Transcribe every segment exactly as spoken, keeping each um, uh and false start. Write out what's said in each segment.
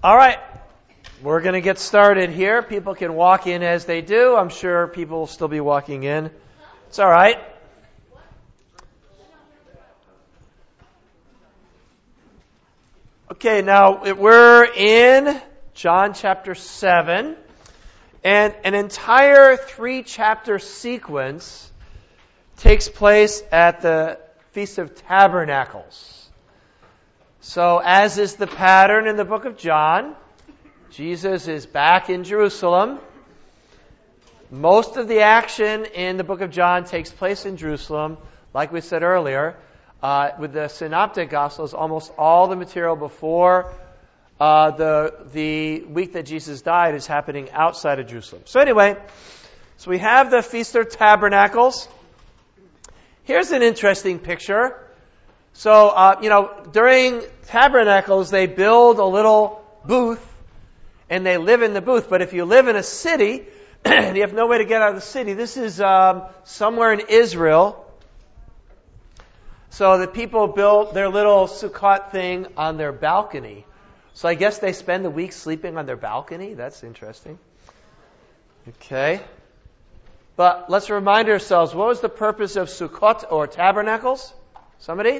All right, we're going to get started here. People can walk in as they do. I'm sure people will still be walking in. It's all right. Okay, now we're in John chapter seven, and an entire three-chapter sequence takes place at the Feast of Tabernacles. So, as is the pattern in the book of John, Jesus is back in Jerusalem. Most of the action in the book of John takes place in Jerusalem. Like we said earlier, uh, with the Synoptic Gospels, almost all the material before uh, the the week that Jesus died is happening outside of Jerusalem. So anyway, so we have the Feast of Tabernacles. Here's an interesting picture. So, uh, you know, during Tabernacles, they build a little booth, and they live in the booth. But if you live in a city, and you have no way to get out of the city, this is um, somewhere in Israel. So the people built their little Sukkot thing on their balcony. So I guess they spend the week sleeping on their balcony. That's interesting. Okay. But let's remind ourselves, what was the purpose of Sukkot or Tabernacles? Somebody?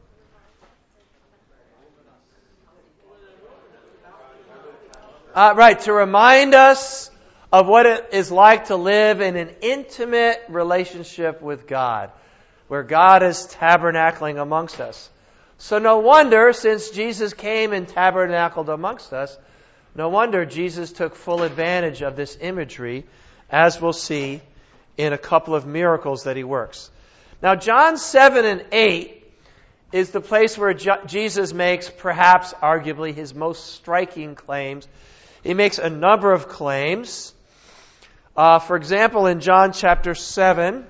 Uh, right, to remind us of what it is like to live in an intimate relationship with God, where God is tabernacling amongst us. So no wonder, since Jesus came and tabernacled amongst us, no wonder Jesus took full advantage of this imagery, as we'll see in a couple of miracles that he works. Now, John seven and eight is the place where Je- Jesus makes perhaps arguably his most striking claims. He makes a number of claims. Uh, for example, in John chapter seven,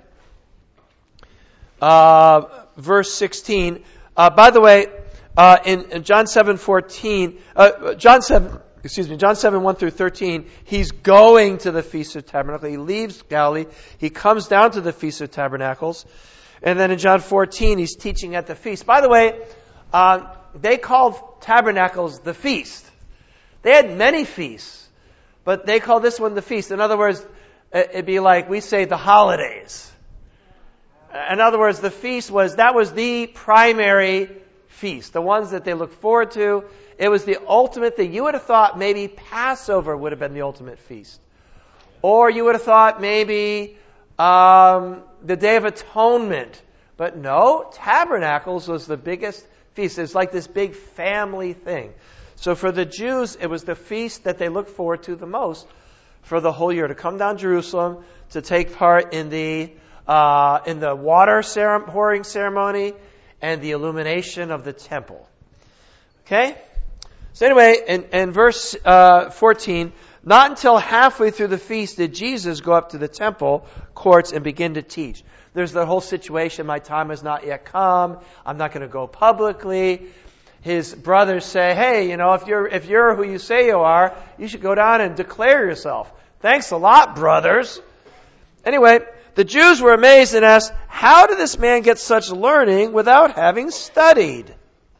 uh, verse sixteen. Uh, by the way, uh, in, in John seven fourteen, uh, John seven, excuse me, John seven one through thirteen, he's going to the Feast of Tabernacles. He leaves Galilee. He comes down to the Feast of Tabernacles. And then in John fourteen, he's teaching at the feast. By the way, uh, they called Tabernacles the feast. They had many feasts, but they call this one the feast. In other words, it'd be like we say the holidays. In other words, the feast was, that was the primary feast, the ones that they looked forward to. It was the ultimate thing. You would have thought maybe Passover would have been the ultimate feast. Or you would have thought maybe um, the Day of Atonement. But no, Tabernacles was the biggest feast. It's like this big family thing. So for the Jews, it was the feast that they looked forward to the most for the whole year, to come down to Jerusalem, to take part in the uh, in the water cere- pouring ceremony and the illumination of the temple. Okay? So anyway, in, in verse uh, fourteen, not until halfway through the feast did Jesus go up to the temple courts and begin to teach. There's the whole situation, my time has not yet come, I'm not going to go publicly. His brothers say, hey, you know, if you're if you're who you say you are, you should go down and declare yourself. Thanks a lot, brothers. Anyway, the Jews were amazed and asked, how did this man get such learning without having studied?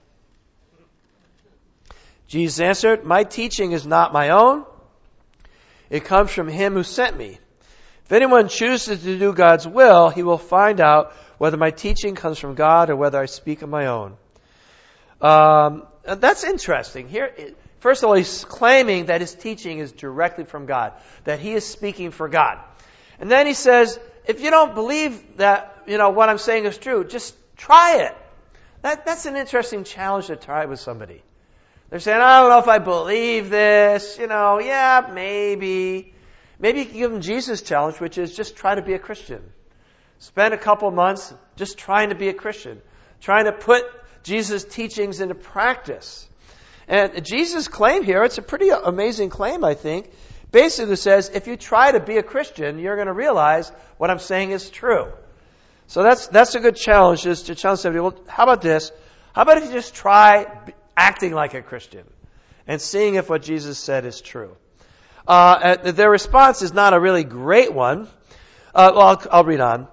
Jesus answered, my teaching is not my own. It comes from him who sent me. If anyone chooses to do God's will, he will find out whether my teaching comes from God or whether I speak of my own. Um, that's interesting. Here, first of all, he's claiming that his teaching is directly from God, that he is speaking for God. And then he says, if you don't believe that, you know, what I'm saying is true, just try it. That, that's an interesting challenge to try with somebody. They're saying, I don't know if I believe this, you know, yeah, maybe. Maybe you can give them Jesus' challenge, which is just try to be a Christian. Spend a couple months just trying to be a Christian, trying to put Jesus' teachings into practice. And Jesus' claim here, it's a pretty amazing claim, I think. Basically says, if you try to be a Christian, you're going to realize what I'm saying is true. So that's that's a good challenge, is to challenge somebody. Well, how about this? How about if you just try acting like a Christian and seeing if what Jesus said is true? Uh, their response is not a really great one. Uh, well, I'll, I'll read on.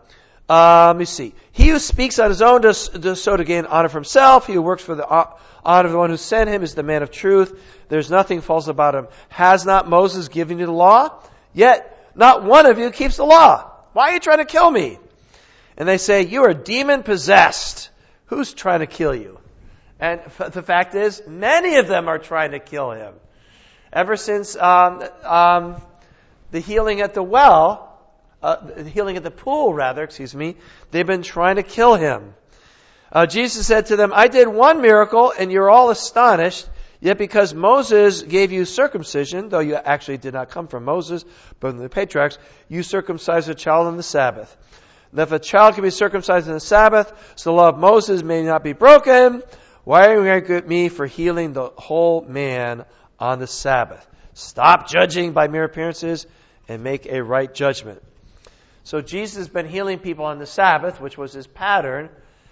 Uh, let me see. He who speaks on his own does, does so to gain honor for himself. He who works for the honor of the one who sent him is the man of truth. There's nothing false about him. Has not Moses given you the law? Yet not one of you keeps the law. Why are you trying to kill me? And they say, you are demon possessed. Who's trying to kill you? And f- the fact is, many of them are trying to kill him. Ever since um, um, the healing at the well, uh, the healing at the pool, rather, excuse me, they've been trying to kill him. Uh, Jesus said to them, I did one miracle, and you're all astonished. Yet because Moses gave you circumcision, though you actually did not come from Moses, but from the patriarchs, you circumcised a child on the Sabbath. And if a child can be circumcised on the Sabbath, so the law of Moses may not be broken, why are you angry at me for healing the whole man on the Sabbath? Stop judging by mere appearances and make a right judgment. So Jesus has been healing people on the Sabbath, which was his pattern.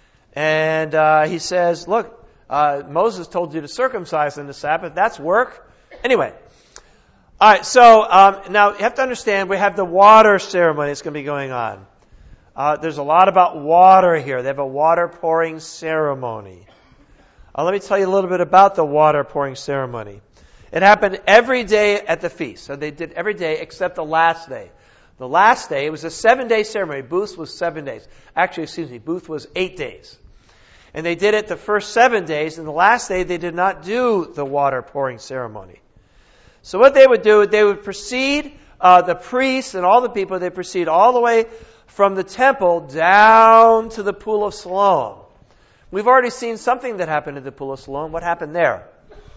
And uh, he says, look, uh, Moses told you to circumcise on the Sabbath. That's work. Anyway. All right, so um, now you have to understand, we have the water ceremony that's going to be going on. Uh, there's a lot about water here. They have a water pouring ceremony. Uh, let me tell you a little bit about the water pouring ceremony. It happened every day at the feast. So they did every day except the last day. The last day, it was a seven-day ceremony. Booth was seven days. Actually, excuse me, Booth was eight days. And they did it the first seven days, and the last day they did not do the water pouring ceremony. So what they would do, they would proceed, uh, the priests and all the people, they proceed all the way from the temple down to the pool of Siloam. We've already seen something that happened at the pool of Siloam. What happened there?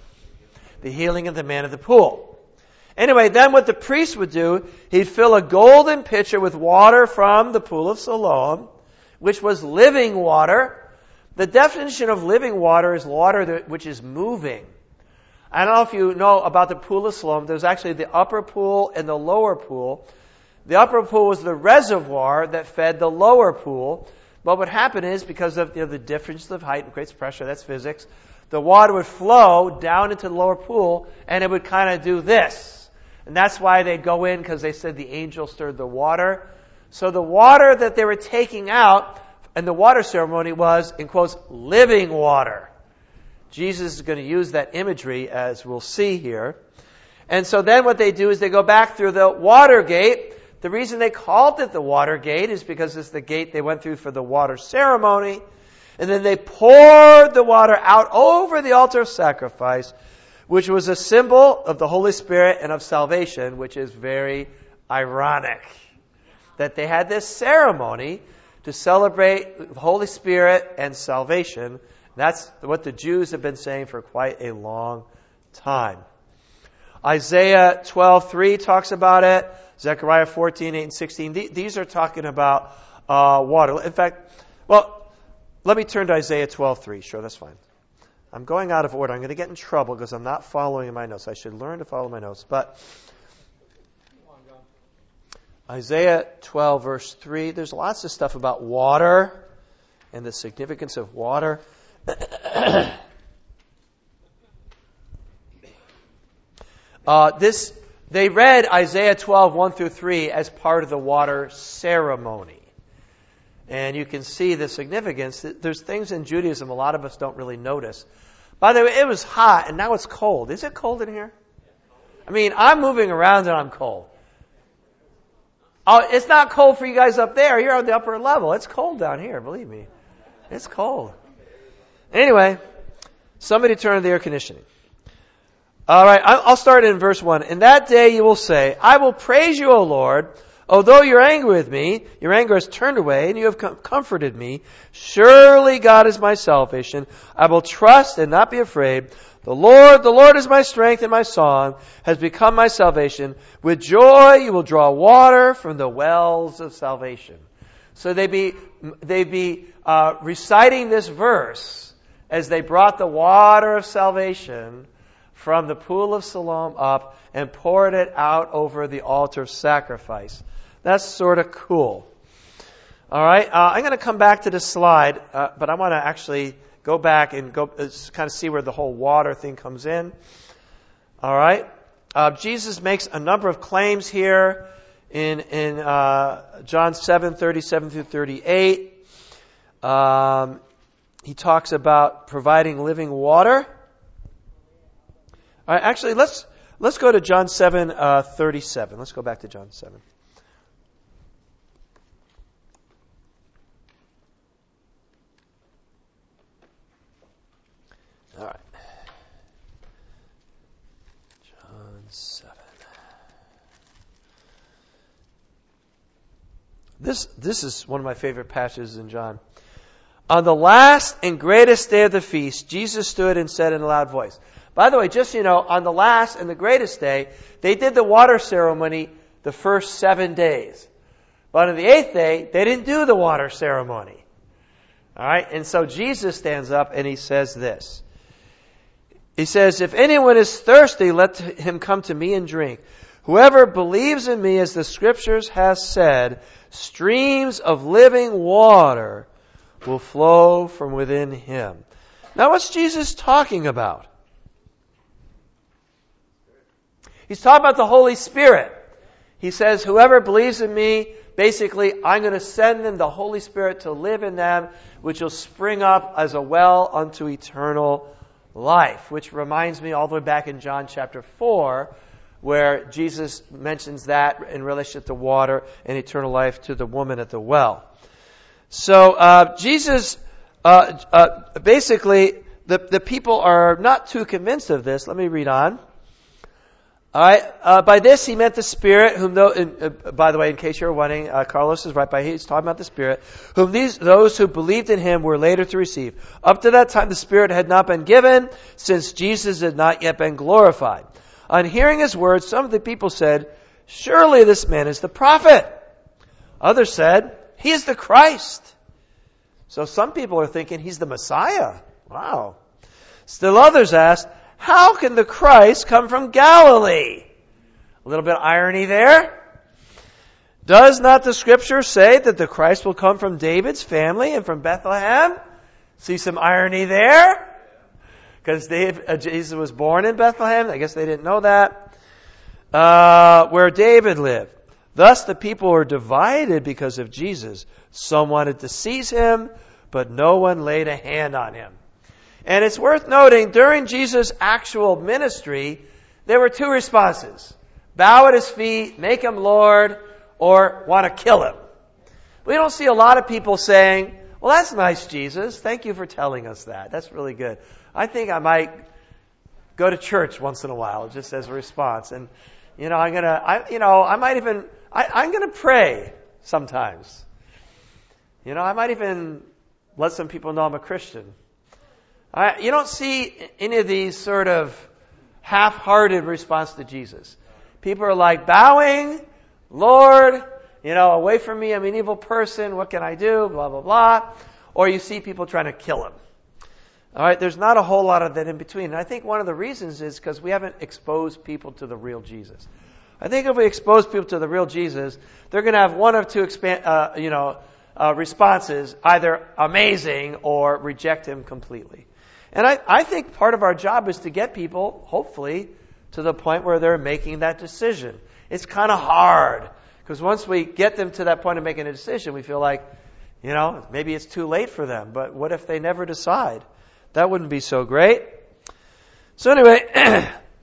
The healing of the man of the pool. Anyway, then what the priest would do, he'd fill a golden pitcher with water from the pool of Siloam, which was living water. The definition of living water is water that, which is moving. I don't know if you know about the pool of Siloam. There's actually the upper pool and the lower pool. The upper pool was the reservoir that fed the lower pool. But what happened is, because of you know, the difference of height and creates pressure, that's physics, the water would flow down into the lower pool, and it would kind of do this. And that's why they'd go in, because they said the angel stirred the water. So the water that they were taking out, and the water ceremony was, in quotes, living water. Jesus is going to use that imagery, as we'll see here. And so then what they do is they go back through the water gate. The reason they called it the water gate is because it's the gate they went through for the water ceremony. And then they poured the water out over the altar of sacrifice, which was a symbol of the Holy Spirit and of salvation, which is very ironic. That they had this ceremony to celebrate the Holy Spirit and salvation. That's what the Jews have been saying for quite a long time. Isaiah twelve three talks about it. Zechariah fourteen eight and sixteen. These are talking about uh, water. In fact, well, let me turn to Isaiah twelve three. Sure, that's fine. I'm going out of order. I'm going to get in trouble because I'm not following my notes. I should learn to follow my notes. But Isaiah twelve, verse three, there's lots of stuff about water and the significance of water. uh, this they read Isaiah twelve, one through three as part of the water ceremony. And you can see the significance. There's things in Judaism a lot of us don't really notice. By the way, it was hot and now it's cold. Is it cold in here? I mean, I'm moving around and I'm cold. Oh, it's not cold for you guys up there. You're on the upper level. It's cold down here, believe me. It's cold. Anyway, somebody turn on the air conditioning. All right, I'll start in verse one. In that day you will say, I will praise you, O Lord. Although you're angry with me, your anger has turned away, and you have com- comforted me. Surely God is my salvation. I will trust and not be afraid. The Lord, the Lord is my strength and my song, has become my salvation. With joy you will draw water from the wells of salvation. So they be they be uh, reciting this verse as they brought the water of salvation from the pool of Siloam up and poured it out over the altar of sacrifice. That's sort of cool. All right, uh, I'm going to come back to this slide, uh, but I want to actually go back and go uh, kind of see where the whole water thing comes in. All right, uh, Jesus makes a number of claims here. in in uh, John seven thirty-seven through thirty-eight. Um, he talks about providing living water. All right, actually, let's let's go to John seven uh, thirty-seven. Let's go back to John seven. All right. John seven. This this is one of my favorite passages in John. On the last and greatest day of the feast, Jesus stood and said in a loud voice. By the way, just so you know, on the last and the greatest day, they did the water ceremony the first seven days. But on the eighth day, they didn't do the water ceremony. All right? And so Jesus stands up and he says this. He says, if anyone is thirsty, let him come to me and drink. Whoever believes in me, as the Scriptures has said, streams of living water will flow from within him. Now, what's Jesus talking about? He's talking about the Holy Spirit. He says, whoever believes in me, basically, I'm going to send them the Holy Spirit to live in them, which will spring up as a well unto eternal life. Which reminds me all the way back in John chapter four, where Jesus mentions that in relationship to water and eternal life to the woman at the well. So uh, Jesus, uh, uh, basically, the, the people are not too convinced of this. Let me read on. All right. Uh, by this he meant the Spirit, whom, though, uh, by the way, in case you're wondering, uh, Carlos is right. By he's talking about the Spirit, whom these those who believed in him were later to receive. Up to that time, the Spirit had not been given, since Jesus had not yet been glorified. On hearing his words, some of the people said, "Surely this man is the prophet." Others said, "He is the Christ." So some people are thinking he's the Messiah. Wow. Still others asked, how can the Christ come from Galilee? A little bit of irony there. Does not the Scripture say that the Christ will come from David's family and from Bethlehem? See some irony there? Because uh, Jesus was born in Bethlehem. I guess they didn't know that. Uh, where David lived. Thus the people were divided because of Jesus. Some wanted to seize him, but no one laid a hand on him. And it's worth noting, during Jesus' actual ministry, there were two responses. Bow at his feet, make him Lord, or want to kill him. We don't see a lot of people saying, well, that's nice, Jesus. Thank you for telling us that. That's really good. I think I might go to church once in a while, just as a response. And, you know, I'm going to, I, you know, I might even, I, I'm going to pray sometimes. You know, I might even let some people know I'm a Christian. I, you don't see any of these sort of half-hearted response to Jesus. People are like, bowing, Lord, you know, away from me, I'm an evil person, what can I do, blah, blah, blah. Or you see people trying to kill him. All right, there's not a whole lot of that in between. And I think one of the reasons is because we haven't exposed people to the real Jesus. I think if we expose people to the real Jesus, they're going to have one of two expand, uh, you know, uh, responses, either amazing or reject him completely. And I, I think part of our job is to get people, hopefully, to the point where they're making that decision. It's kind of hard, because once we get them to that point of making a decision, we feel like, you know, maybe it's too late for them. But what if they never decide? That wouldn't be so great. So anyway,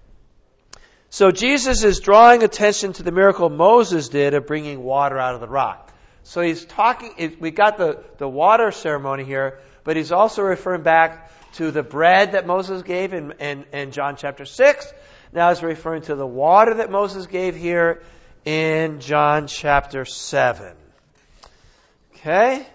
so Jesus is drawing attention to the miracle Moses did of bringing water out of the rock. So he's talking, we got the, the water ceremony here, but he's also referring back to the bread that Moses gave in, in, in John chapter six. Now he's referring to the water that Moses gave here in John chapter seven. Okay?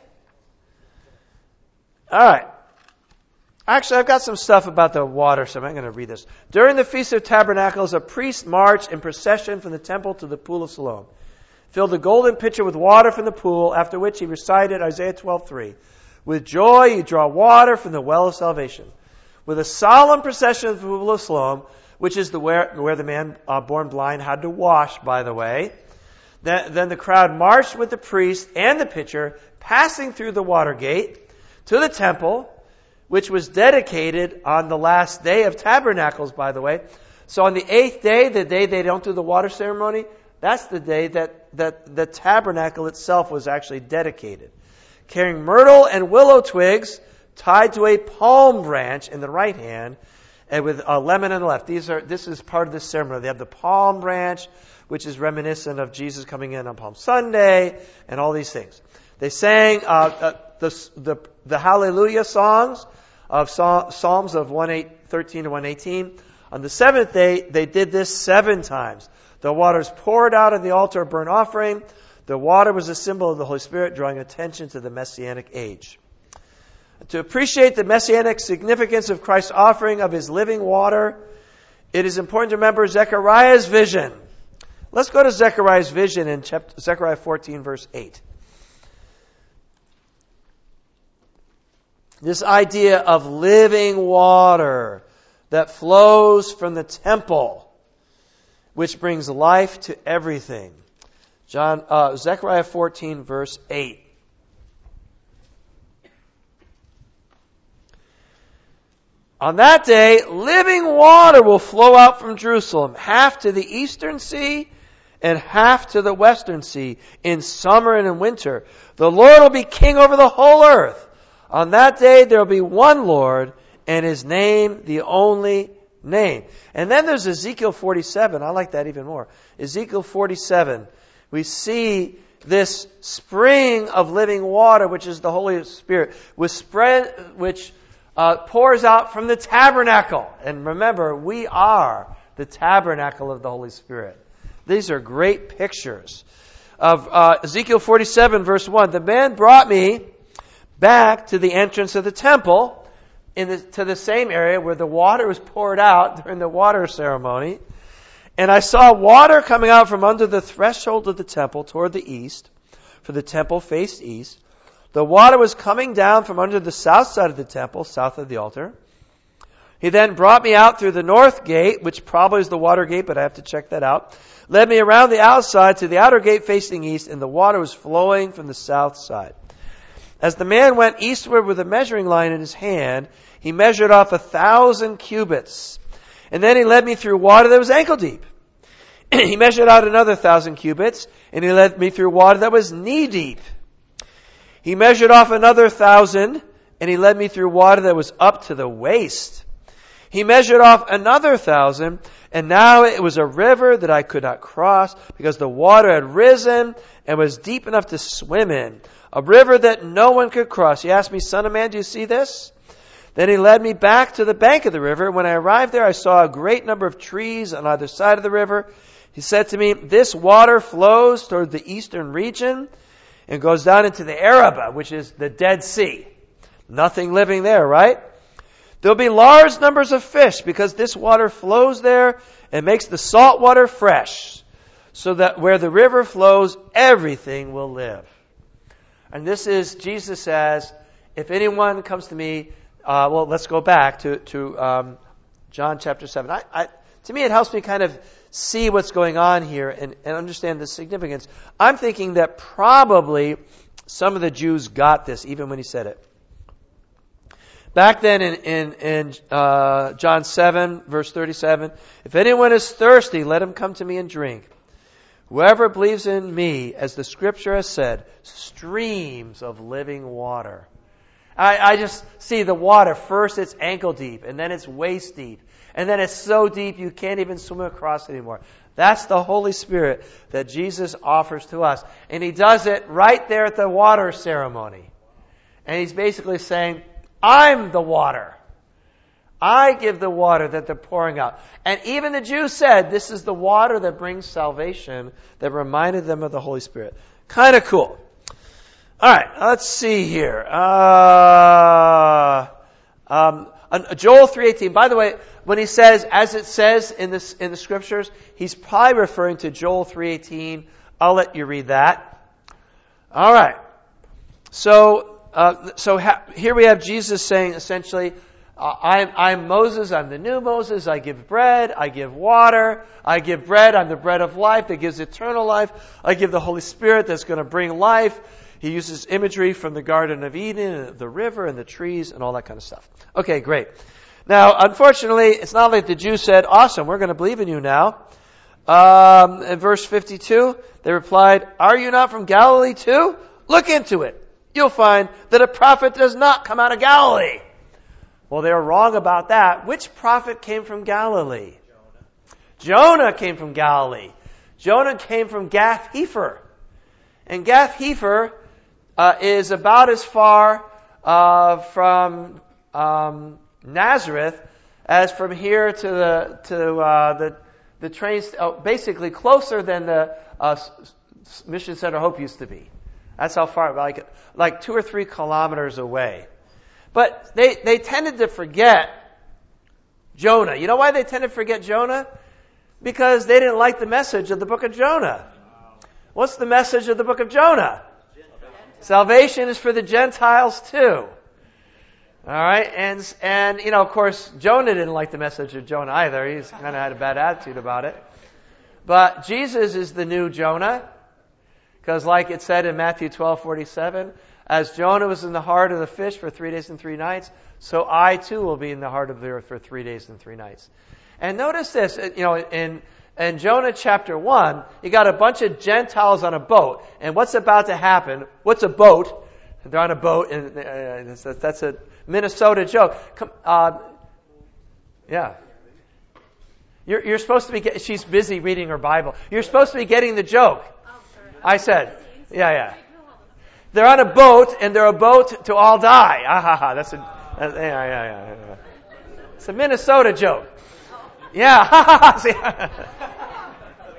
All right. Actually, I've got some stuff about the water, so I'm going to read this. During the Feast of Tabernacles, a priest marched in procession from the temple to the pool of Siloam, filled a golden pitcher with water from the pool, after which he recited Isaiah twelve three. With joy you draw water from the well of salvation. With a solemn procession of the pool of Siloam, which is the where, where the man uh, born blind had to wash, by the way. Then, then the crowd marched with the priest and the pitcher, passing through the water gate to the temple, which was dedicated on the last day of Tabernacles, by the way. So on the eighth day, the day they don't do the water ceremony, That's the day that, that the tabernacle itself was actually dedicated. Carrying myrtle and willow twigs tied to a palm branch in the right hand and with a lemon in the left. These are, this is part of the ceremony. They have the palm branch, which is reminiscent of Jesus coming in on Palm Sunday and all these things. They sang uh, uh, the, the, the Hallelujah songs of Psalms of one thirteen to one eighteen. On the seventh day, they did this seven times. The waters poured out on the altar of burnt offering. The water was a symbol of the Holy Spirit, drawing attention to the Messianic age. To appreciate the Messianic significance of Christ's offering of His living water, it is important to remember Zechariah's vision. Let's go to Zechariah's vision in chapter, Zechariah fourteen, verse eight. This idea of living water that flows from the temple, which brings life to everything. John, uh, Zechariah fourteen, verse eight. On that day, living water will flow out from Jerusalem, half to the eastern sea and half to the western sea, in summer and in winter. The Lord will be king over the whole earth. On that day, there will be one Lord, and His name the only name. And then there's Ezekiel forty-seven. I like that even more. Ezekiel forty-seven. We see this spring of living water, which is the Holy Spirit, which spread, which uh, pours out from the tabernacle. And remember, we are the tabernacle of the Holy Spirit. These are great pictures of uh, Ezekiel forty-seven, verse one. The man brought me back to the entrance of the temple, in the, to the same area where the water was poured out during the water ceremony. And I saw water coming out from under the threshold of the temple toward the east, for the temple faced east. The water was coming down from under the south side of the temple, south of the altar. He then brought me out through the north gate, which probably is the water gate, but I have to check that out. Led me around the outside to the outer gate facing east, and the water was flowing from the south side. As the man went eastward with a measuring line in his hand, he measured off a thousand cubits. And then he led me through water that was ankle deep. He measured out another thousand cubits, and he led me through water that was knee deep. He measured off another thousand, and he led me through water that was up to the waist. He measured off another thousand, and now it was a river that I could not cross, because the water had risen and was deep enough to swim in. A river that no one could cross. He asked me, Son of man, do you see this? Then he led me back to the bank of the river. When I arrived there, I saw a great number of trees on either side of the river. He said to me, this water flows toward the eastern region and goes down into the Arabah, which is the Dead Sea. Nothing living there, right? There'll be large numbers of fish because this water flows there and makes the salt water fresh, so that where the river flows, everything will live. And this is, Jesus says, if anyone comes to me, uh, well, let's go back to, to um, John chapter seven. I, I, to me, it helps me kind of see what's going on here and, and understand the significance. I'm thinking that probably some of the Jews got this, even when he said it. Back then in, in, in uh, John seven, verse thirty-seven, if anyone is thirsty, let him come to me and drink. Whoever believes in me, as the scripture has said, streams of living water. I, I just see the water. First it's ankle deep, and then it's waist deep. And then it's so deep you can't even swim across anymore. That's the Holy Spirit that Jesus offers to us. And He does it right there at the water ceremony. And He's basically saying, I'm the water. I give the water that they're pouring out. And even the Jews said, this is the water that brings salvation, that reminded them of the Holy Spirit. Kind of cool. All right, let's see here. Uh, um, Joel three eighteen. By the way, when he says, as it says in this in the scriptures, he's probably referring to Joel three eighteen. I'll let you read that. All right. So, uh, so ha- here we have Jesus saying essentially, Uh, I'm, I'm Moses, I'm the new Moses, I give bread, I give water, I give bread, I'm the bread of life that gives eternal life, I give the Holy Spirit that's going to bring life. He uses imagery from the Garden of Eden, and the river, and the trees, and all that kind of stuff. Okay, great. Now, unfortunately, it's not like the Jews said, awesome, we're going to believe in you now. Um, in verse fifty-two, they replied, "Are you not from Galilee too? Look into it. You'll find that a prophet does not come out of Galilee." Well, they were wrong about that. Which prophet came from Galilee? Jonah. Jonah came from Galilee. Jonah came from Gath-Hepher. And Gath-Hepher uh, is about as far uh, from um, Nazareth as from here to the to uh, the the trains. Uh, basically, closer than the uh, Mission Center Hope used to be. That's how far, like like two or three kilometers away. But they they tended to forget Jonah. You know why they tended to forget Jonah? Because they didn't like the message of the book of Jonah. What's the message of the book of Jonah? Salvation is for the Gentiles too. All right, and and you know, of course, Jonah didn't like the message of Jonah either. He's kind of had a bad attitude about it. But Jesus is the new Jonah, because like it said in Matthew twelve forty-seven, as Jonah was in the heart of the fish for three days and three nights, so I too will be in the heart of the earth for three days and three nights. And notice this, you know, in in Jonah chapter one, you got a bunch of Gentiles on a boat, and what's about to happen? What's a boat? They're on a boat, and uh, that's a Minnesota joke. Come, uh, yeah. You're, you're supposed to be, get, she's busy reading her Bible. You're supposed to be getting the joke. I said, yeah, yeah. They're on a boat, and they're a boat to all die. Ah, ha, ha. That's a, uh, yeah, yeah, yeah, yeah. It's a Minnesota joke. Yeah, ha, ha, ha.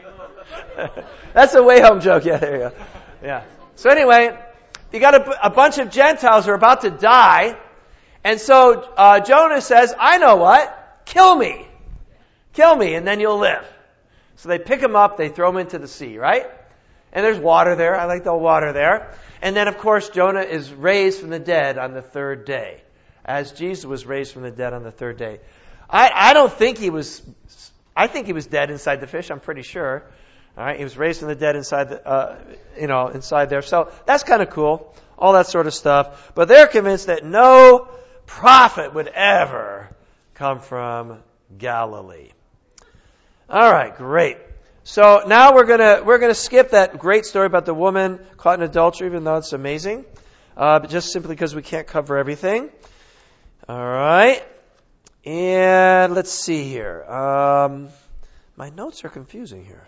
See? That's a way home joke. Yeah, there you go. Yeah. So anyway, you got a, a bunch of Gentiles who are about to die. And so uh, Jonah says, I know what? Kill me. Kill me, and then you'll live. So they pick him up, they throw him into the sea, right? And there's water there. I like the water there. And then, of course, Jonah is raised from the dead on the third day, as Jesus was raised from the dead on the third day. I, I don't think he was, I think he was dead inside the fish, I'm pretty sure. All right, he was raised from the dead inside the, uh, you know, inside there. So that's kind of cool, all that sort of stuff. But they're convinced that no prophet would ever come from Galilee. All right, great. So now we're gonna we're gonna skip that great story about the woman caught in adultery, even though it's amazing, uh, but just simply because we can't cover everything. All right, and let's see here. Um, my notes are confusing here.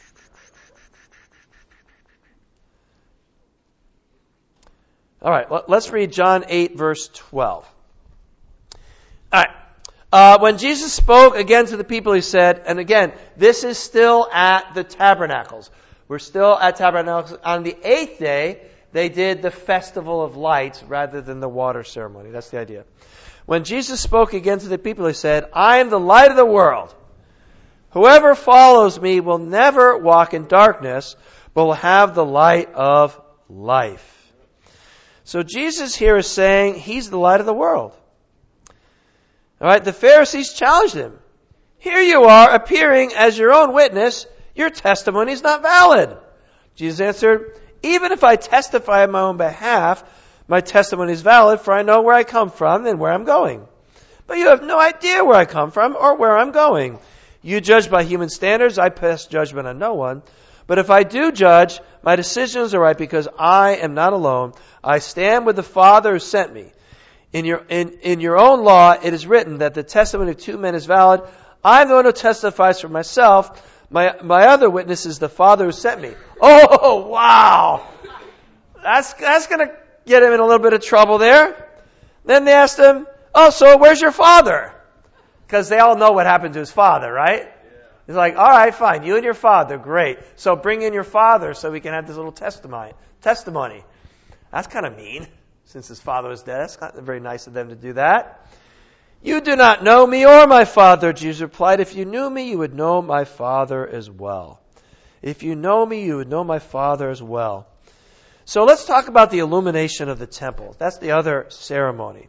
All right, well, let's read John eight, verse twelve. All right. Uh, when Jesus spoke again to the people, he said, and again, this is still at the tabernacles. We're still at tabernacles. On the eighth day, they did the festival of lights rather than the water ceremony. That's the idea. When Jesus spoke again to the people, he said, I am the light of the world. Whoever follows me will never walk in darkness, but will have the light of life. So Jesus here is saying he's the light of the world. All right, the Pharisees challenged him. Here you are appearing as your own witness. Your testimony is not valid. Jesus answered, even if I testify on my own behalf, my testimony is valid, for I know where I come from and where I'm going. But you have no idea where I come from or where I'm going. You judge by human standards. I pass judgment on no one. But if I do judge, my decisions are right because I am not alone. I stand with the Father who sent me. In your in, in your own law, it is written that the testimony of two men is valid. I am the one who testifies for myself. My my other witness is the Father who sent me. Oh, wow. That's that's going to get him in a little bit of trouble there. Then they asked him, oh, so where's your father? Because they all know what happened to his father, right? Yeah. He's like, all right, fine. You and your father, great. So bring in your father so we can have this little testimony. Testimony. That's kind of mean. Since his father was dead. That's not very nice of them to do that. You do not know me or my Father, Jesus replied. If you knew me, you would know my Father as well. If you know me, you would know my Father as well. So let's talk about the illumination of the temple. That's the other ceremony.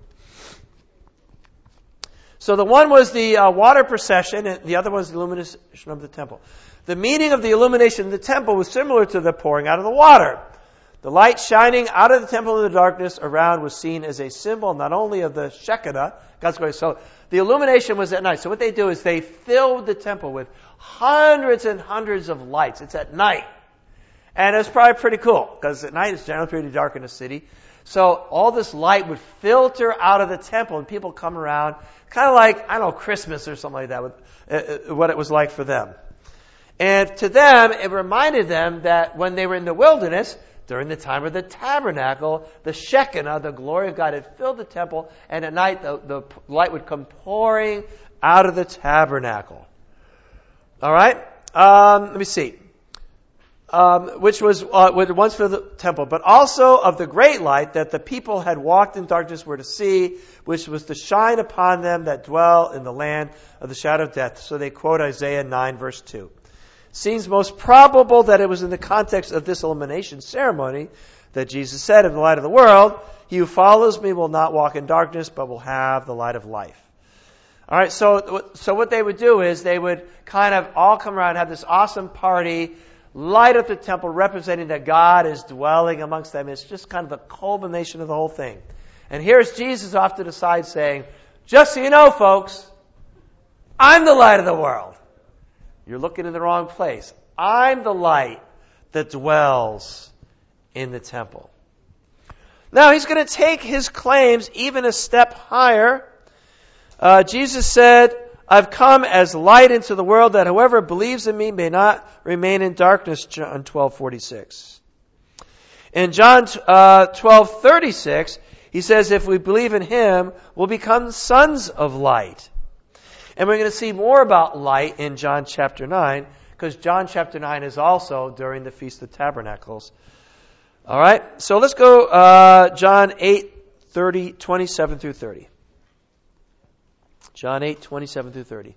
So the one was the uh, water procession, and the other was the illumination of the temple. The meaning of the illumination of the temple was similar to the pouring out of the water. The light shining out of the temple in the darkness around was seen as a symbol not only of the Shekinah, God's glory. So the illumination was at night. So what they do is they filled the temple with hundreds and hundreds of lights. It's at night. And it's probably pretty cool, because at night it's generally pretty dark in the city. So all this light would filter out of the temple, and people come around, kind of like, I don't know, Christmas or something like that, with, uh, what it was like for them. And to them, it reminded them that when they were in the wilderness, during the time of the tabernacle, the Shekinah, the glory of God, had filled the temple, and at night the, the light would come pouring out of the tabernacle. All right? Um, let me see. Um, which was uh, once for the temple, but also of the great light that the people had walked in darkness were to see, which was to shine upon them that dwell in the land of the shadow of death. So they quote Isaiah nine, verse two. Seems most probable that it was in the context of this illumination ceremony that Jesus said, "In the light of the world, he who follows me will not walk in darkness, but will have the light of life." All right, so so what they would do is they would kind of all come around and have this awesome party, light up the temple, representing that God is dwelling amongst them. It's just kind of the culmination of the whole thing. And here's Jesus off to the side saying, "Just so you know, folks, I'm the light of the world." You're looking in the wrong place. I'm the light that dwells in the temple. Now, he's going to take his claims even a step higher. Uh, Jesus said, "I've come as light into the world, that whoever believes in me may not remain in darkness," John twelve forty-six. In John uh, twelve thirty-six, he says, if we believe in him, we'll become sons of light. And we're going to see more about light in John chapter nine, because John chapter nine is also during the Feast of Tabernacles. All right, so let's go uh, John eight, thirty, twenty-seven through thirty. John eight, twenty-seven through thirty.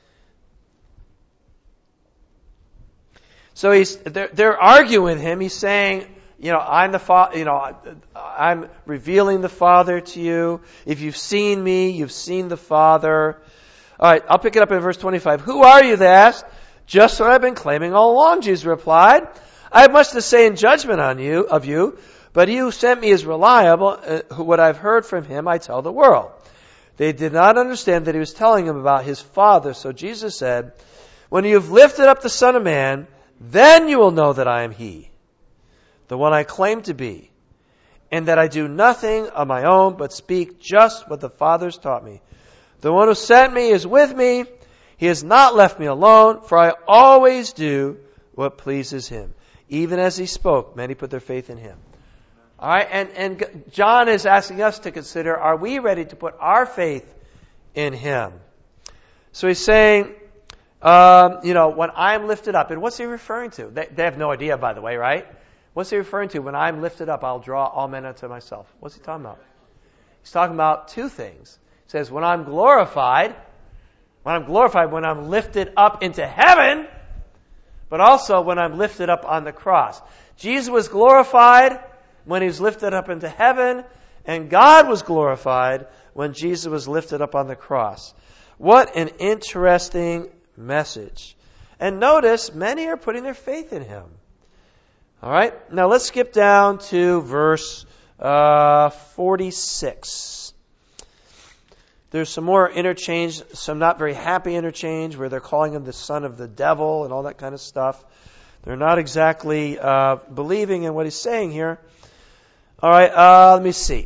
So he's they're, they're arguing with him. He's saying, you know, I'm the fa- you know, I'm revealing the Father to you. If you've seen me, you've seen the Father. All right, I'll pick it up in verse twenty-five. "Who are you?" they asked. "Just what I've been claiming all along," Jesus replied. "I have much to say in judgment on you, of you, but he who sent me is reliable. Uh, what I've heard from him, I tell the world." They did not understand that he was telling them about his Father. So Jesus said, "When you have lifted up the Son of Man, then you will know that I am he, the one I claim to be, and that I do nothing of my own, but speak just what the Father has taught me. The one who sent me is with me. He has not left me alone, for I always do what pleases him." Even as he spoke, many put their faith in him. All right, and, and John is asking us to consider, are we ready to put our faith in him? So he's saying, um, you know, when I'm lifted up, and what's he referring to? They, they have no idea, by the way, right? What's he referring to? When I'm lifted up, I'll draw all men unto myself. What's he talking about? He's talking about two things. He says, when I'm glorified, when I'm glorified, when I'm lifted up into heaven, but also when I'm lifted up on the cross. Jesus was glorified when he was lifted up into heaven, and God was glorified when Jesus was lifted up on the cross. What an interesting message. And notice, many are putting their faith in him. All right, now let's skip down to verse uh, forty-six. There's some more interchange, some not very happy interchange, where they're calling him the son of the devil and all that kind of stuff. They're not exactly uh, believing in what he's saying here. All right, uh, let me see.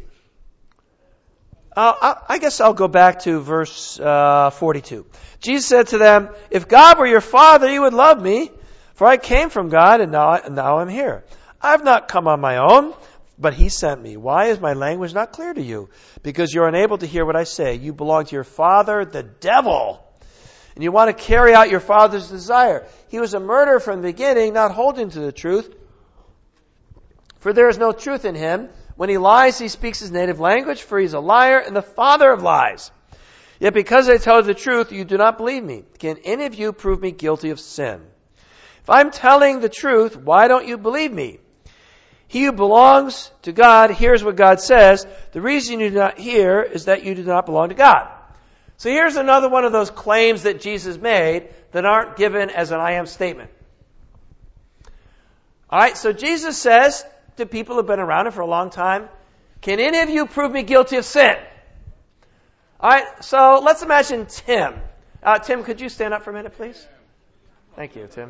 Uh, I guess I'll go back to verse uh, forty-two. Jesus said to them, "If God were your Father, you would love me, for I came from God, and now, I, now I'm here. I've not come on my own, but he sent me. Why is my language not clear to you? Because you're unable to hear what I say. You belong to your father, the devil, and you want to carry out your father's desire. He was a murderer from the beginning, not holding to the truth, for there is no truth in him. When he lies, he speaks his native language, for he's a liar and the father of lies. Yet because I tell you the truth, you do not believe me. Can any of you prove me guilty of sin? If I'm telling the truth, why don't you believe me? He who belongs to God hears what God says. The reason you do not hear is that you do not belong to God." So here's another one of those claims that Jesus made that aren't given as an I am statement. All right, so Jesus says, to people who've been around him for a long time, can any of you prove me guilty of sin? All right, so let's imagine Tim. Uh, Tim, could you stand up for a minute, please? Thank you, Tim.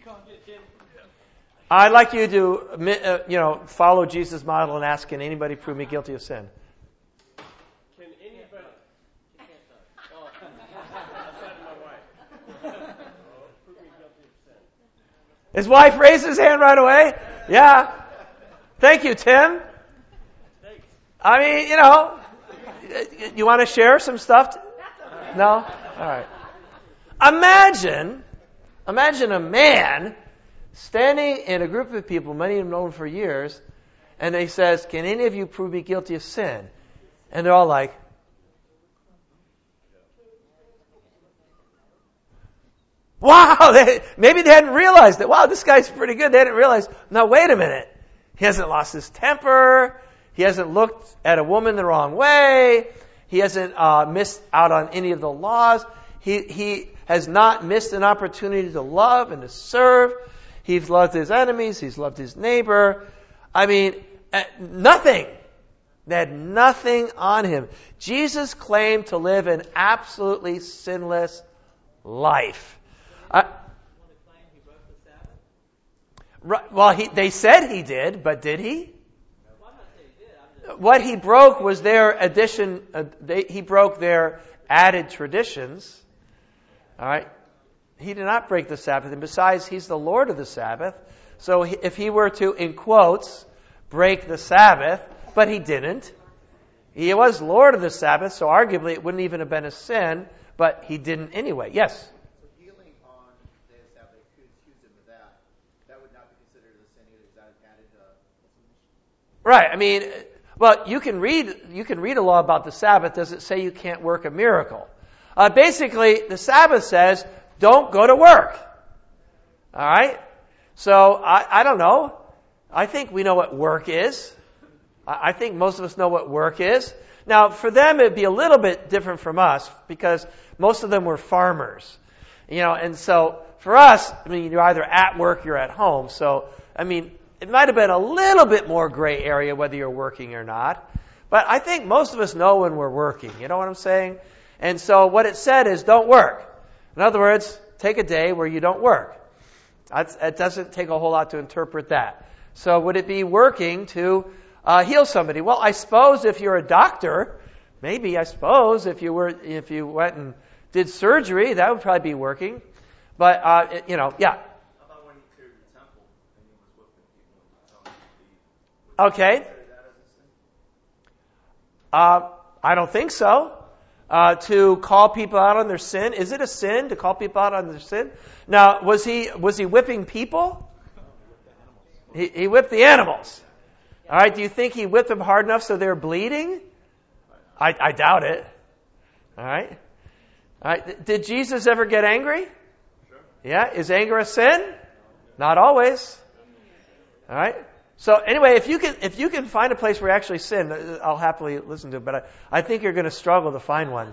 I'd like you to, uh, you know, follow Jesus' model and ask, can anybody prove me guilty of sin? Can anybody? Oh, aside my wife. Prove me guilty of sin. His wife raised his hand right away. Yeah. Thank you, Tim. Thanks. I mean, you know, you want to share some stuff? No? All right. Imagine, imagine a man standing in a group of people, many have known for years, and he says, can any of you prove me guilty of sin? And they're all like, wow, they, maybe they hadn't realized it. Wow, this guy's pretty good. They hadn't realized, now wait a minute. He hasn't lost his temper. He hasn't looked at a woman the wrong way. He hasn't uh, missed out on any of the laws. He, he has not missed an opportunity to love and to serve. He's loved his enemies. He's loved his neighbor. I mean, nothing. They had nothing on him. Jesus claimed to live an absolutely sinless life. Uh, right, well, he, they said he did, but did he? What he broke was their addition. Uh, they, he broke their added traditions. All right. He did not break the Sabbath, and besides, he's the Lord of the Sabbath. So he, if he were to, in quotes, break the Sabbath, but he didn't. He was Lord of the Sabbath, so arguably it wouldn't even have been a sin, but he didn't anyway. Yes? So healing on the day of Sabbath, could accuse him of that. That would not be considered a sin either. Is that added uh, Right. I mean, well, you can read you can read a law about the Sabbath. Does it say you can't work a miracle? Uh, basically, the Sabbath says, don't go to work. All right? So, I, I don't know. I think we know what work is. I, I think most of us know what work is. Now, for them, it'd be a little bit different from us because most of them were farmers. You know, and so for us, I mean, you're either at work, you're at home. So, I mean, it might have been a little bit more gray area whether you're working or not. But I think most of us know when we're working. You know what I'm saying? And so what it said is don't work. In other words, take a day where you don't work. That's, it doesn't take a whole lot to interpret that. So would it be working to uh, heal somebody? Well, I suppose if you're a doctor, maybe I suppose if you were if you went and did surgery, that would probably be working. But uh, it, you know, yeah. How about when he cleared the temple and he was whipping people? Okay. Uh, I don't think so. Uh, to call people out on their sin. Is it a sin to call people out on their sin? Now, was he was he whipping people? He, he whipped the animals. All right. Do you think he whipped them hard enough so they're bleeding? I, I doubt it. All right. All right. Did Jesus ever get angry? Yeah. Is anger a sin? Not always. All right. So anyway, if you can if you can find a place where you actually sin, I'll happily listen to it. But I, I think you're going to struggle to find one.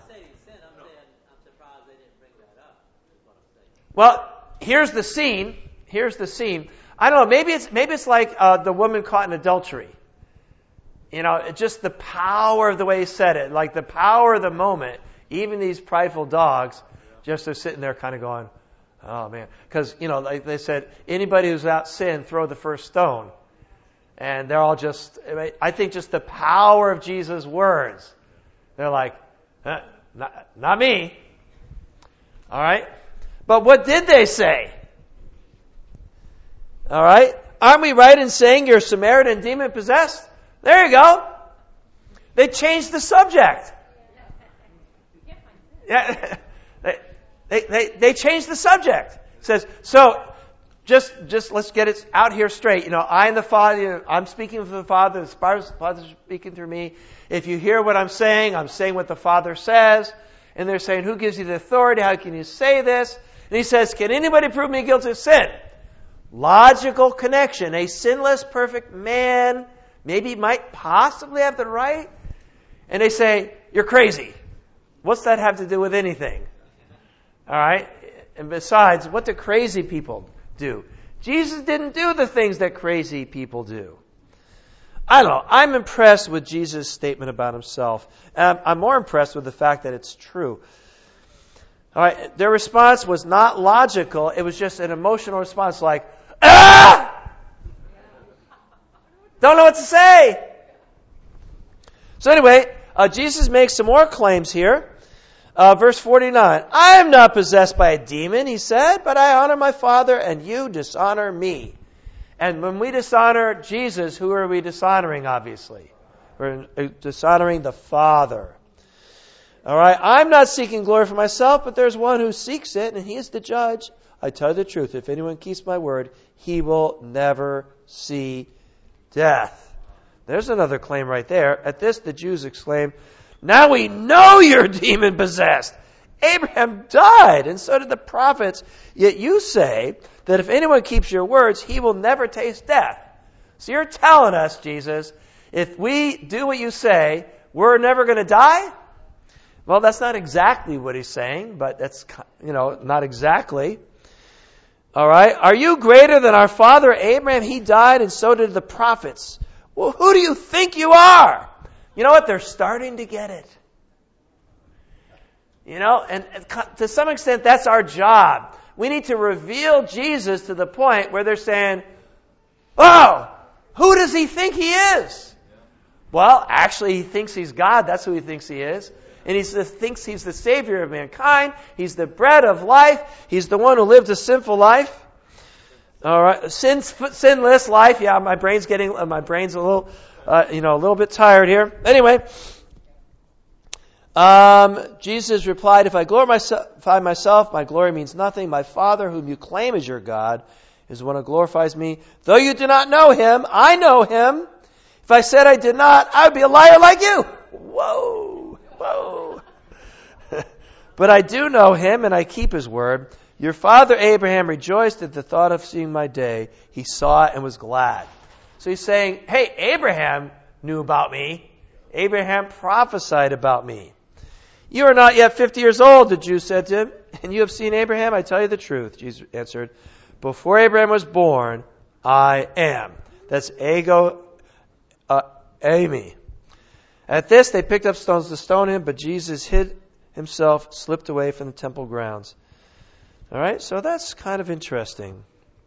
Well, here's the scene. Here's the scene. I don't know. Maybe it's maybe it's like uh, the woman caught in adultery. You know, just the power of the way he said it, like the power of the moment. Even these prideful dogs, just are sitting there, kind of going, "Oh man," because you know, like they said, anybody who's without sin, throw the first stone. And they're all just, I think just the power of Jesus' words. They're like, eh, not, not me. All right? But what did they say? All right? Aren't we right in saying you're Samaritan demon possessed? There you go. They changed the subject. Yeah, they, they, they, they changed the subject. It says, so, Just, just let's get it out here straight. You know, I and the Father, I'm speaking for the Father, the Father's speaking through me. If you hear what I'm saying, I'm saying what the Father says. And they're saying, who gives you the authority? How can you say this? And he says, can anybody prove me guilty of sin? Logical connection. A sinless, perfect man maybe might possibly have the right. And they say, you're crazy. What's that have to do with anything? All right? And besides, what do crazy people do? Jesus didn't do the things that crazy people do. I don't know. I'm impressed with Jesus' statement about himself. Um, I'm more impressed with the fact that it's true. All right, their response was not logical. It was just an emotional response like, ah! Don't know what to say. So anyway, uh, Jesus makes some more claims here. Uh, verse forty-nine, I am not possessed by a demon, he said, but I honor my Father, and you dishonor me. And when we dishonor Jesus, who are we dishonoring, obviously? We're dishonoring the Father. All right, I'm not seeking glory for myself, but there's one who seeks it, and he is the judge. I tell you the truth, if anyone keeps my word, he will never see death. There's another claim right there. At this, the Jews exclaimed, now we know you're demon-possessed. Abraham died, and so did the prophets. Yet you say that if anyone keeps your words, he will never taste death. So you're telling us, Jesus, if we do what you say, we're never going to die? Well, that's not exactly what he's saying, but that's, you know, not exactly. All right. Are you greater than our father Abraham? He died, and so did the prophets. Well, who do you think you are? You know what? They're starting to get it. You know, and to some extent, that's our job. We need to reveal Jesus to the point where they're saying, oh, who does he think he is? Well, actually, he thinks he's God. That's who he thinks he is. And he thinks he's the Savior of mankind. He's the bread of life. He's the one who lived a sinful life. All right, Sin, sinless life. Yeah, my brain's getting, my brain's a little, uh, you know, a little bit tired here. Anyway, um, Jesus replied, if I glorify myself, my glory means nothing. My Father, whom you claim as your God, is the one who glorifies me. Though you do not know him, I know him. If I said I did not, I would be a liar like you. Whoa, whoa. But I do know him, and I keep his word. Your father Abraham rejoiced at the thought of seeing my day. He saw it and was glad. So he's saying, hey, Abraham knew about me. Abraham prophesied about me. You are not yet fifty years old, the Jews said to him, and you have seen Abraham. I tell you the truth, Jesus answered. Before Abraham was born, I am. That's ego, uh, Amy. At this, they picked up stones to stone him, but Jesus hid himself, slipped away from the temple grounds. All right, so that's kind of interesting.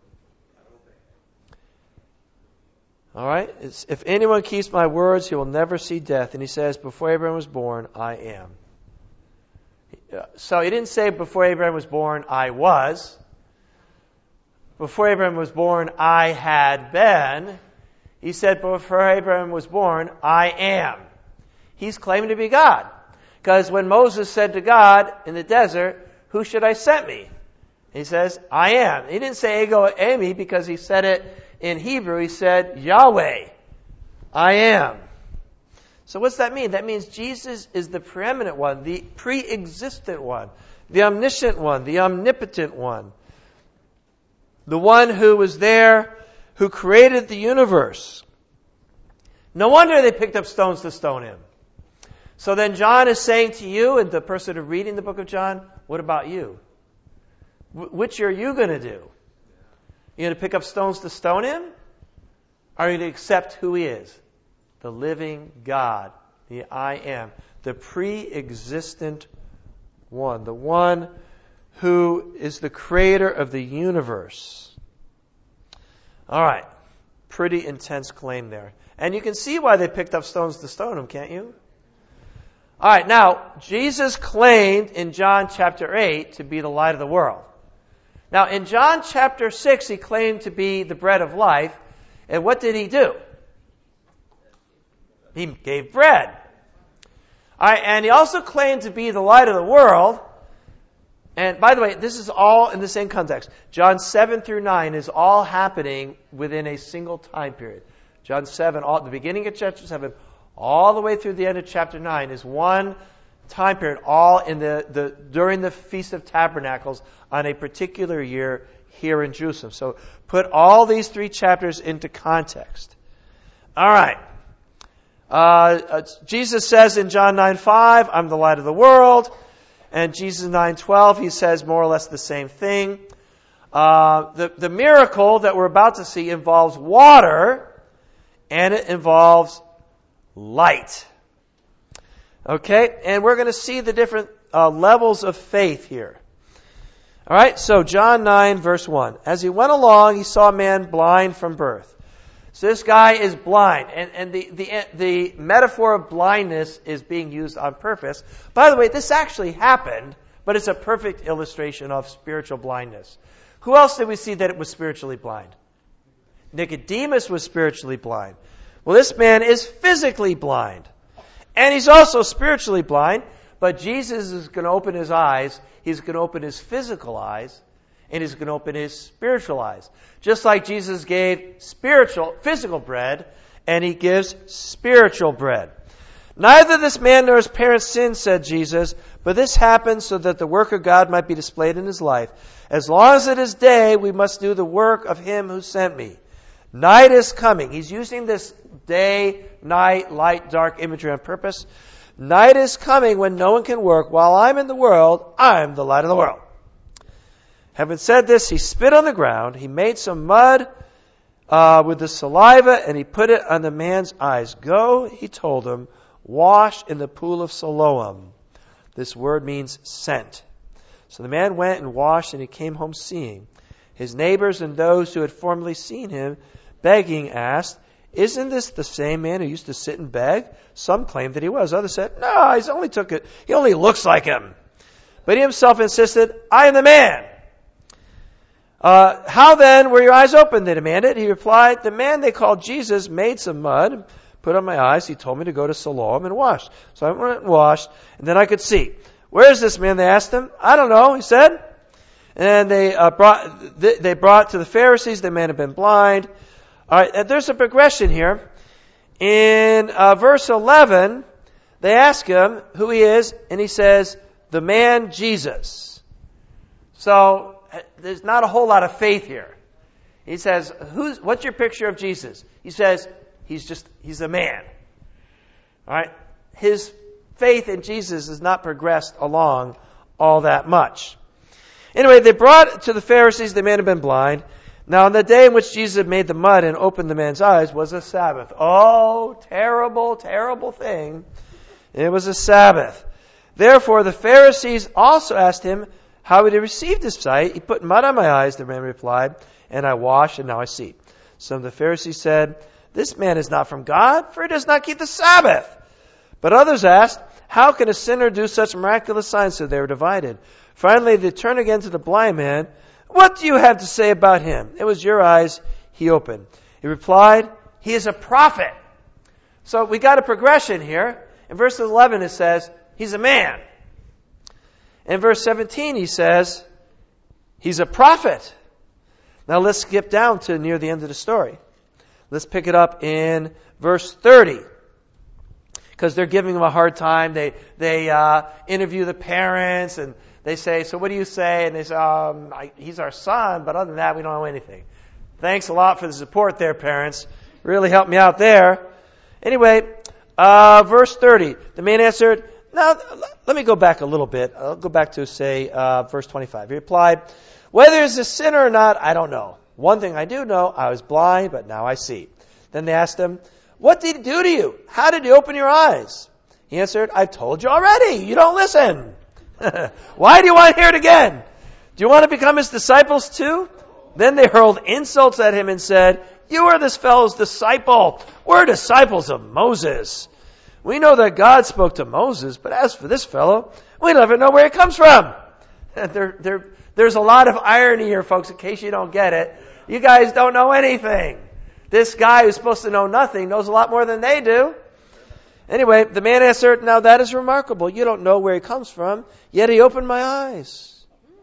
All right, it's, if anyone keeps my words, he will never see death. And he says, before Abraham was born, I am. So he didn't say before Abraham was born, I was. Before Abraham was born, I had been. He said, before Abraham was born, I am. He's claiming to be God. Because when Moses said to God in the desert, who should I send me? He says, I am. He didn't say ego eimi because he said it in Hebrew. He said, Yahweh, I am. So what's that mean? That means Jesus is the preeminent one, the pre-existent one, the omniscient one, the omnipotent one. The one who was there, who created the universe. No wonder they picked up stones to stone him. So then John is saying to you, and the person who's reading the book of John, what about you? Which are you going to do? You going to pick up stones to stone him? Or are you going to accept who he is? The living God, the I am, the pre-existent one, the one who is the creator of the universe. All right. Pretty intense claim there. And you can see why they picked up stones to stone him, can't you? All right. Now, Jesus claimed in John chapter eight to be the light of the world. Now, in John chapter six, he claimed to be the bread of life. And what did he do? He gave bread. All right, and he also claimed to be the light of the world. And by the way, this is all in the same context. John seven through nine is all happening within a single time period. John seven, all, the beginning of chapter seven, all the way through the end of chapter nine is one time period, all in the, the during the Feast of Tabernacles on a particular year here in Jerusalem. So put all these three chapters into context. All right. Uh, uh, Jesus says in John nine five, I'm the light of the world. And Jesus nine twelve, he says more or less the same thing. Uh, the, the miracle that we're about to see involves water and it involves light. Okay, and we're going to see the different uh, levels of faith here. All right, so John nine, verse one. As he went along, he saw a man blind from birth. So this guy is blind, and, and the, the, the metaphor of blindness is being used on purpose. By the way, this actually happened, but it's a perfect illustration of spiritual blindness. Who else did we see that it was spiritually blind? Nicodemus was spiritually blind. Well, this man is physically blind. And he's also spiritually blind, but Jesus is going to open his eyes. He's going to open his physical eyes, and he's going to open his spiritual eyes. Just like Jesus gave spiritual, physical bread, and he gives spiritual bread. Neither this man nor his parents sinned, said Jesus, but this happened so that the work of God might be displayed in his life. As long as it is day, we must do the work of him who sent me. Night is coming. He's using this day, night, light, dark imagery on purpose. Night is coming when no one can work. While I'm in the world, I'm the light of the world. Having said this, he spit on the ground. He made some mud uh, with the saliva, and he put it on the man's eyes. Go, he told him, wash in the pool of Siloam. This word means sent. So the man went and washed, and he came home seeing. His neighbors and those who had formerly seen him begging asked, isn't this the same man who used to sit and beg? Some claimed that he was. Others said, no, he's only took it. He only looks like him. But he himself insisted, I am the man. Uh, how then were your eyes open? They demanded. He replied, the man they called Jesus made some mud, put on my eyes. He told me to go to Siloam and wash. So I went and washed, and then I could see. Where is this man? They asked him. I don't know, he said. And they uh, brought they brought to the Pharisees. The man had been blind. All right, there's a progression here. In uh, verse eleven, they ask him who he is, and he says, the man Jesus. So there's not a whole lot of faith here. He says, "Who's? What's your picture of Jesus?" He says, "He's just he's a man." All right, his faith in Jesus has not progressed along all that much. Anyway, they brought to the Pharisees the man who had been blind. Now, on the day in which Jesus had made the mud and opened the man's eyes was a Sabbath. Oh, terrible, terrible thing. It was a Sabbath. Therefore, the Pharisees also asked him how he had received his sight. He put mud on my eyes, the man replied, and I washed, and now I see. Some of the Pharisees said, this man is not from God, for he does not keep the Sabbath. But others asked, how can a sinner do such miraculous signs? So they were divided. Finally, they turned again to the blind man. What do you have to say about him? It was your eyes he opened. He replied, he is a prophet. So we got a progression here. In verse eleven it says, he's a man. In verse seventeen he says, he's a prophet. Now let's skip down to near the end of the story. Let's pick it up in verse thirty. Because they're giving him a hard time. They they uh, interview the parents and they say, so what do you say? And they say, um, I, he's our son, but other than that, we don't know anything. Thanks a lot for the support there, parents. Really helped me out there. Anyway, uh, verse thirty. The man answered, now, let me go back a little bit. I'll go back to, say, uh, verse twenty-five. He replied, whether he's a sinner or not, I don't know. One thing I do know, I was blind, but now I see. Then they asked him, what did he do to you? How did he open your eyes? He answered, I've told you already. You don't listen. Why do you want to hear it again? Do you want to become his disciples too? Then they hurled insults at him and said, you are this fellow's disciple. We're disciples of Moses. We know that God spoke to Moses, but as for this fellow, we never know where he comes from. there, there, there's a lot of irony here, folks, in case you don't get it. You guys don't know anything. This guy who's supposed to know nothing knows a lot more than they do. Anyway, the man answered, now that is remarkable. You don't know where he comes from, yet he opened my eyes.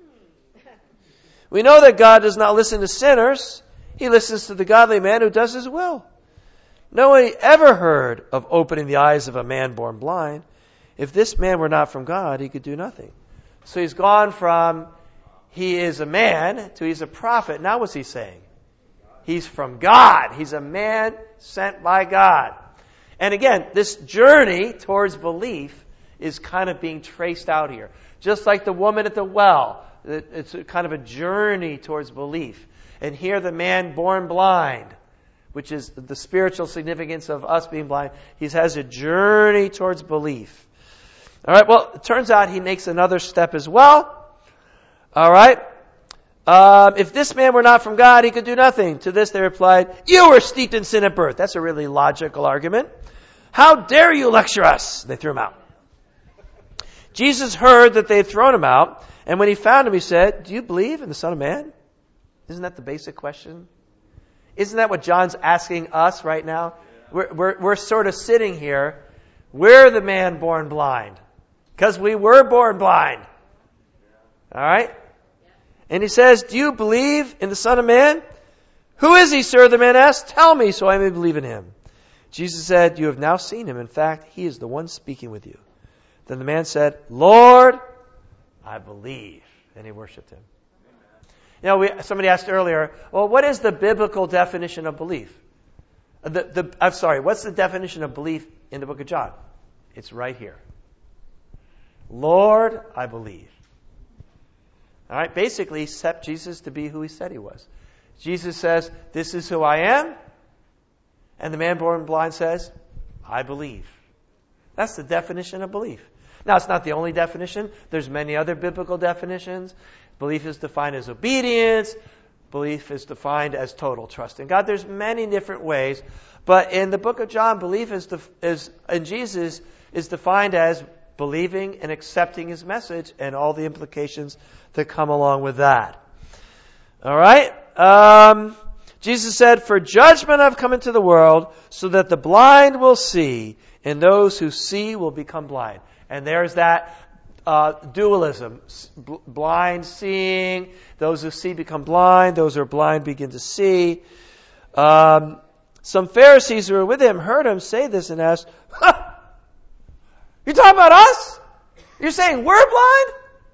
We know that God does not listen to sinners. He listens to the godly man who does his will. No one ever heard of opening the eyes of a man born blind. If this man were not from God, he could do nothing. So he's gone from he is a man to he's a prophet. Now what's he saying? He's from God. He's a man sent by God. And again, this journey towards belief is kind of being traced out here. Just like the woman at the well. It's kind of a journey towards belief. And here the man born blind. which is the spiritual significance of us being blind. He has a journey towards belief. All right, well, it turns out he makes another step as well. All right. Um, if this man were not from God, he could do nothing. To this they replied, you were steeped in sin at birth. That's a really logical argument. How dare you lecture us? They threw him out. Jesus heard that they had thrown him out, and when he found him, he said, do you believe in the Son of Man? Isn't that the basic question? Isn't that what John's asking us right now? We're, we're, we're sort of sitting here. We're the man born blind. Because we were born blind. All right? And he says, do you believe in the Son of Man? Who is he, sir? The man asked. Tell me so I may believe in him. Jesus said, you have now seen him. In fact, he is the one speaking with you. Then the man said, Lord, I believe. And he worshipped him. You know, we, somebody asked earlier, well, what is the biblical definition of belief? The, the, I'm sorry, what's the definition of belief in the book of John? It's right here. Lord, I believe. All right, basically, accept Jesus to be who he said he was. Jesus says, this is who I am. And the man born blind says, I believe. That's the definition of belief. Now, it's not the only definition. There's many other biblical definitions. Belief is defined as obedience. Belief is defined as total trust in God. There's many different ways. But in the book of John, belief is, def- is in Jesus is defined as believing and accepting his message and all the implications that come along with that. All right? Um, Jesus said, for judgment I've come into the world so that the blind will see and those who see will become blind. And there's that uh, dualism. B- blind seeing, those who see become blind, those who are blind begin to see. Um, some Pharisees who were with him heard him say this and asked, huh, you're talking about us? You're saying we're blind?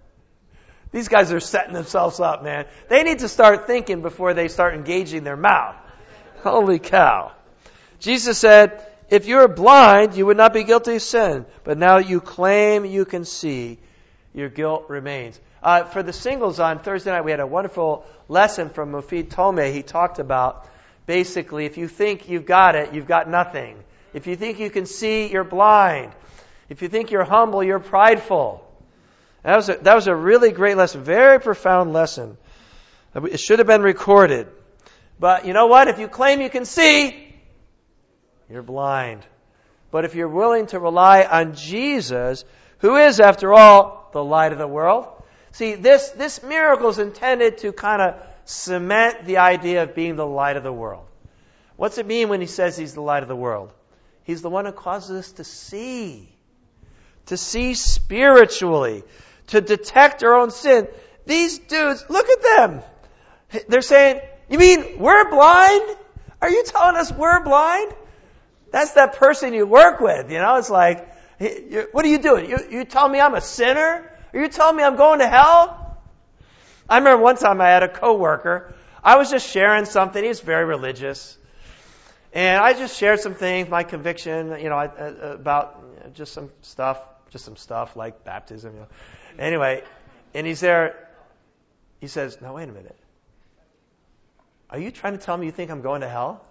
These guys are setting themselves up, man. They need to start thinking before they start engaging their mouth. Holy cow. Jesus said, if you were blind, you would not be guilty of sin. But now that you claim you can see, your guilt remains. Uh, for the singles on Thursday night, we had a wonderful lesson from Mufid Tomei. He talked about, basically, if you think you've got it, you've got nothing. If you think you can see, you're blind. If you think you're humble, you're prideful. That was a, that was a really great lesson, very profound lesson. It should have been recorded. But you know what? If you claim you can see, you're blind. But if you're willing to rely on Jesus, who is, after all, the light of the world. See, this, this miracle is intended to kind of cement the idea of being the light of the world. What's it mean when he says he's the light of the world? He's the one who causes us to see. To see spiritually. To detect our own sin. These dudes, look at them. They're saying, you mean we're blind? Are you telling us we're blind? That's that person you work with, you know. It's like, what are you doing? You, you tell me I'm a sinner? Are you telling me I'm going to hell? I remember one time I had a coworker. I was just sharing something. He was very religious. And I just shared some things, my conviction, you know, about just some stuff, just some stuff like baptism, you know. Anyway, and he's there. He says, now wait a minute. Are you trying to tell me you think I'm going to hell?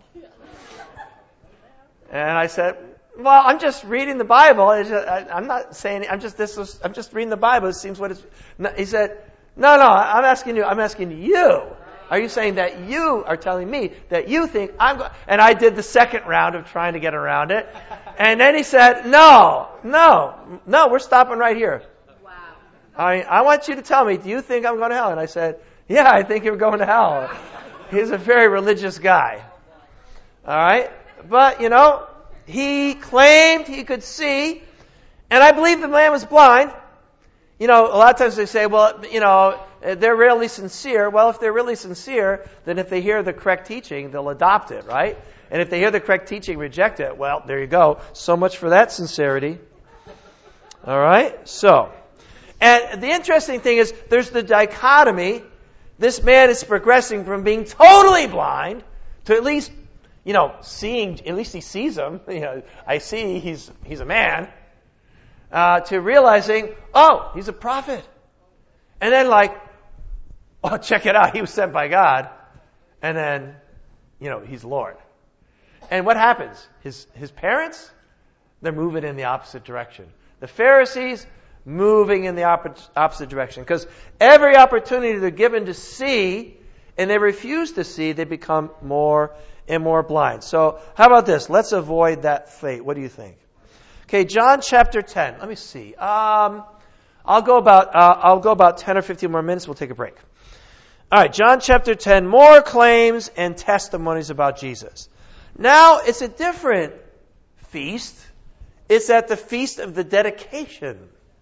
And I said, well, I'm just reading the Bible. It's just, I, I'm not saying, I'm just, this was, I'm just reading the Bible. It seems what it's, no, he said, no, no, I'm asking you, I'm asking you. Are you saying that you are telling me that you think I'm going, and I did the second round of trying to get around it. And then he said, no, no, no, we're stopping right here. Wow. I, I want you to tell me, do you think I'm going to hell? And I said, yeah, I think you're going to hell. He's a very religious guy. All right. But, you know, he claimed he could see, and I believe the man was blind. You know, a lot of times they say, well, you know, they're really sincere. Well, if they're really sincere, then if they hear the correct teaching, they'll adopt it, right? And if they hear the correct teaching, reject it. Well, there you go. So much for that sincerity. All right? So, and the interesting thing is, there's the dichotomy. This man is progressing from being totally blind to at least, you know, seeing, at least he sees him. You know, I see he's he's a man. Uh, to realizing, oh, he's a prophet. And then like, oh, check it out, he was sent by God. And then, you know, he's Lord. And what happens? His, his parents, they're moving in the opposite direction. The Pharisees, moving in the opposite, opposite direction. Because every opportunity they're given to see, and they refuse to see, they become more and more blind. So, how about this? Let's avoid that fate. What do you think? Okay, John chapter ten. Let me see. Um, I'll go about uh, I'll go about ten or fifteen more minutes. We'll take a break. All right, John chapter ten. More claims and testimonies about Jesus. Now it's a different feast. It's at the feast of the dedication,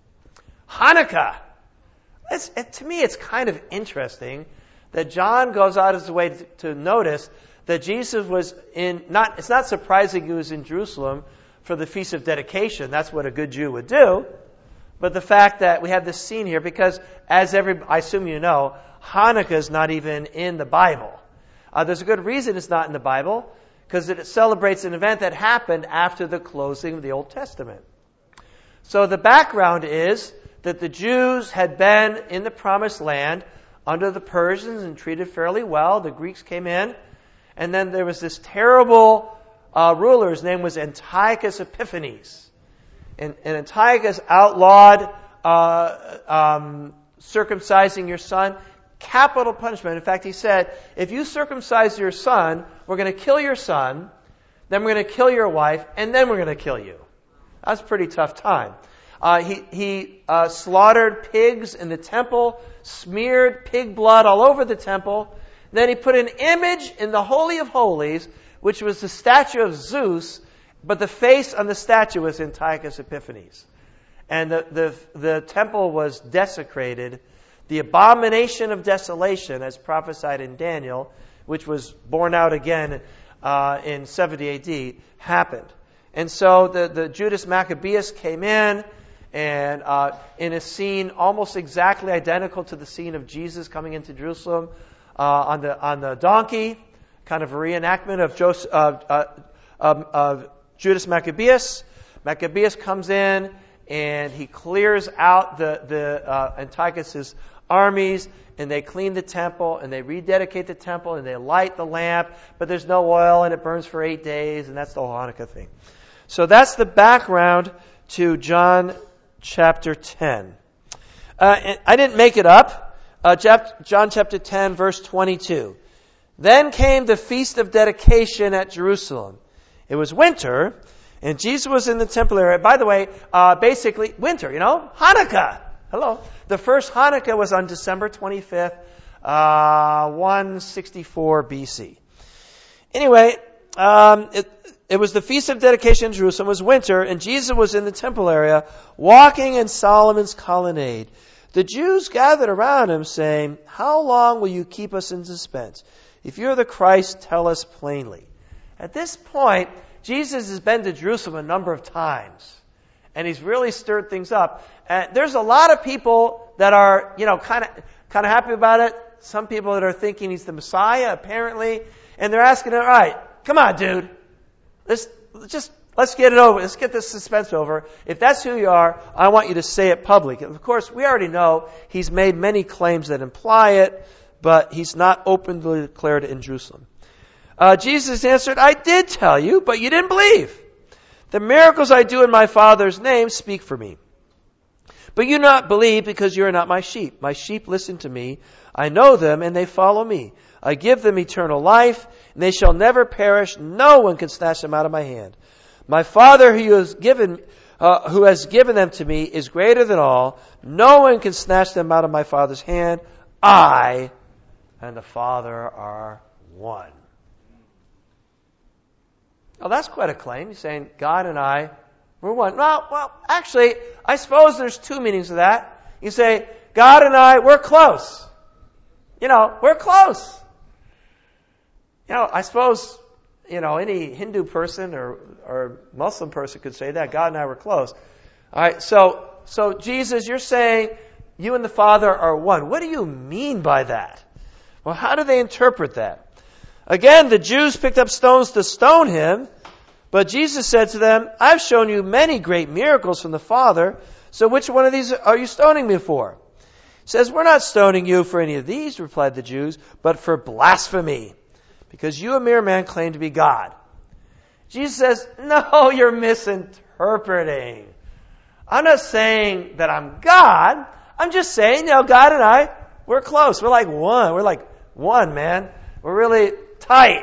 Hanukkah. It's, it, to me, it's kind of interesting that John goes out of his way to, to notice that Jesus was in. Not it's not surprising he was in Jerusalem for the Feast of Dedication. That's what a good Jew would do. But the fact that we have this scene here, because as every, I assume you know, Hanukkah is not even in the Bible. Uh, there's a good reason it's not in the Bible, because it celebrates an event that happened after the closing of the Old Testament. So the background is that the Jews had been in the Promised Land under the Persians and treated fairly well. The Greeks came in, and then there was this terrible Uh, ruler. His name was Antiochus Epiphanes. And, and Antiochus outlawed uh, um, circumcising your son. Capital punishment. In fact, he said, if you circumcise your son, we're going to kill your son, then we're going to kill your wife, and then we're going to kill you. That's a pretty tough time. Uh, he he uh, slaughtered pigs in the temple, smeared pig blood all over the temple. Then he put an image in the Holy of Holies, which was the statue of Zeus, but the face on the statue was Antiochus Epiphanes. And the, the, the temple was desecrated. The abomination of desolation, as prophesied in Daniel, which was borne out again uh, in seventy A D, happened. And so the, the Judas Maccabeus came in, and uh, in a scene almost exactly identical to the scene of Jesus coming into Jerusalem uh, on the on the donkey, kind of a reenactment of, Joseph, uh, uh, um, of Judas Maccabeus. Maccabeus comes in and he clears out the, the uh, Antiochus' armies, and they clean the temple and they rededicate the temple and they light the lamp, but there's no oil and it burns for eight days, and that's the whole Hanukkah thing. So that's the background to John chapter ten. Uh, I didn't make it up. Uh, John chapter ten, verse twenty-two. Then came the Feast of Dedication at Jerusalem. It was winter, and Jesus was in the temple area. By the way, uh, basically, winter, you know? Hanukkah! Hello. The first Hanukkah was on December twenty-fifth, uh, one sixty-four B C. Anyway, um, it, it was the Feast of Dedication in Jerusalem. It was winter, and Jesus was in the temple area, walking in Solomon's colonnade. The Jews gathered around him, saying, "How long will you keep us in suspense? If you're the Christ, tell us plainly." At this point, Jesus has been to Jerusalem a number of times, and he's really stirred things up. And there's a lot of people that are, you know, kind of kind of happy about it. Some people that are thinking he's the Messiah, apparently, and they're asking him, "All right, come on, dude, let's just let's get it over. Let's get this suspense over. If that's who you are, I want you to say it public." Of course, we already know he's made many claims that imply it, but he's not openly declared it in Jerusalem. Uh, Jesus answered, "I did tell you, but you didn't believe. The miracles I do in my Father's name speak for me. But you not believe because you are not my sheep. My sheep listen to me. I know them, and they follow me. I give them eternal life, and they shall never perish. No one can snatch them out of my hand. My Father who has given, uh, who has given them to me is greater than all. No one can snatch them out of my Father's hand. I and the Father are one." Well, that's quite a claim. He's saying God and I were one. Well, well, actually, I suppose there's two meanings of that. You say, God and I, we're close. You know, we're close. You know, I suppose, you know, any Hindu person or, or Muslim person could say that. God and I were close. All right, so, so Jesus, you're saying you and the Father are one. What do you mean by that? Well, how do they interpret that? Again, the Jews picked up stones to stone him, but Jesus said to them, "I've shown you many great miracles from the Father, so which one of these are you stoning me for?" He says, "We're not stoning you for any of these," replied the Jews, "but for blasphemy, because you, a mere man, claim to be God." Jesus says, no, you're misinterpreting. I'm not saying that I'm God. I'm just saying, you know, God and I, we're close. We're like one. We're like one, man. We're really tight.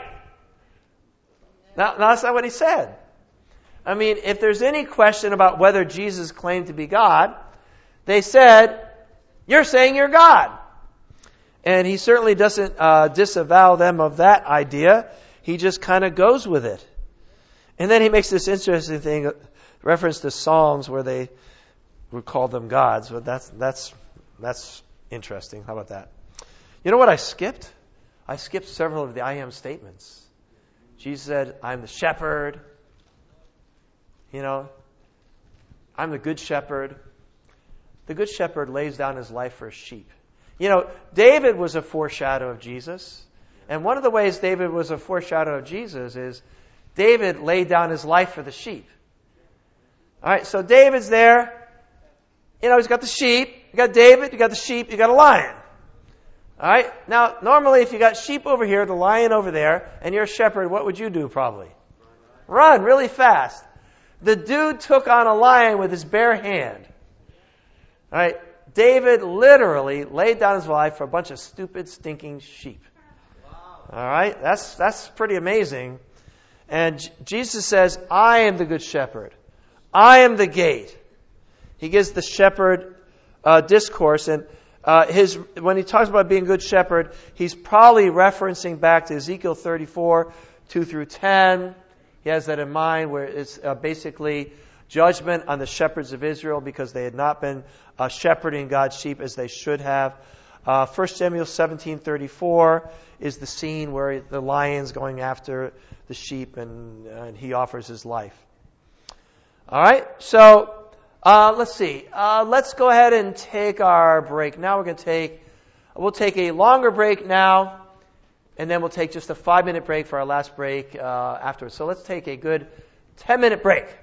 Now, now that's not what he said. I mean, if there's any question about whether Jesus claimed to be God, they said, you're saying you're God. And he certainly doesn't uh, disavow them of that idea. He just kind of goes with it. And then he makes this interesting thing, reference to Psalms where they would call them gods. But that's that's that's interesting. How about that? You know what I skipped? I skipped several of the I am statements. Jesus said, I'm the shepherd. You know, I'm the good shepherd. The good shepherd lays down his life for his sheep. You know, David was a foreshadow of Jesus. And one of the ways David was a foreshadow of Jesus is David laid down his life for the sheep. All right, so David's there. You know, he's got the sheep. You got David, you got the sheep, you got a lion. All right, now, normally if you got sheep over here, the lion over there, and you're a shepherd, what would you do probably? Run really fast. The dude took on a lion with his bare hand. All right, David literally laid down his life for a bunch of stupid, stinking sheep. All right, that's that's pretty amazing. And J- Jesus says, I am the good shepherd. I am the gate. He gives the shepherd uh, discourse, and uh, his when he talks about being a good shepherd, he's probably referencing back to Ezekiel thirty-four, two through ten. He has that in mind, where it's uh, basically judgment on the shepherds of Israel because they had not been uh, shepherding God's sheep as they should have. Uh, First Samuel seventeen thirty-four is the scene where the lion's going after the sheep, and, and he offers his life. All right, so uh, let's see. Uh, let's go ahead and take our break. Now we're going to take, we'll take a longer break now, and then we'll take just a five-minute break for our last break uh, afterwards. So let's take a good ten-minute break.